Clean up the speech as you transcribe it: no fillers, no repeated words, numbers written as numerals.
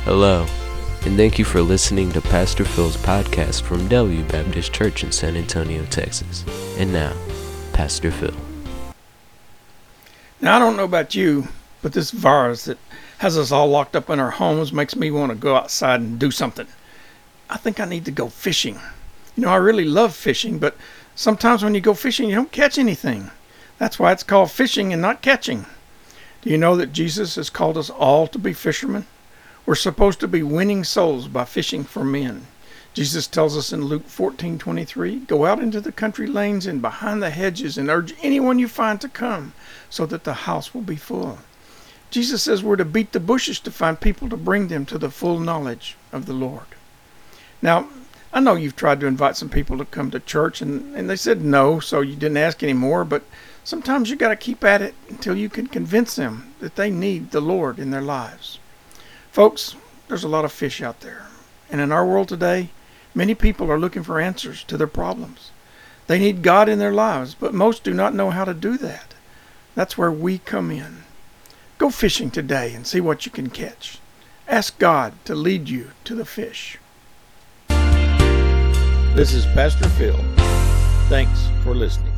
Hello, and thank you for listening to Pastor Phil's podcast from Delview Baptist Church in San Antonio, Texas. And now, Pastor Phil. Now, I don't know about you, but this virus that has us all locked up in our homes makes me want to go outside and do something. I think I need to go fishing. I really love fishing, but sometimes when you go fishing, you don't catch anything. That's why it's called fishing and not catching. Do you know that Jesus has called us all to be fishermen? We're supposed to be winning souls by fishing for men. Jesus tells us in Luke 14:23, "Go out into the country lanes and behind the hedges and urge anyone you find to come, so that the house will be full." Jesus says we're to beat the bushes to find people to bring them to the full knowledge of the Lord. Now, I know you've tried to invite some people to come to church and they said no, so you didn't ask anymore, but sometimes you got to keep at it until you can convince them that they need the Lord in their lives. Folks, there's a lot of fish out there, and in our world today, many people are looking for answers to their problems. They need God in their lives, but most do not know how to do that. That's where we come in. Go fishing today and see what you can catch. Ask God to lead you to the fish. This is Pastor Phil. Thanks for listening.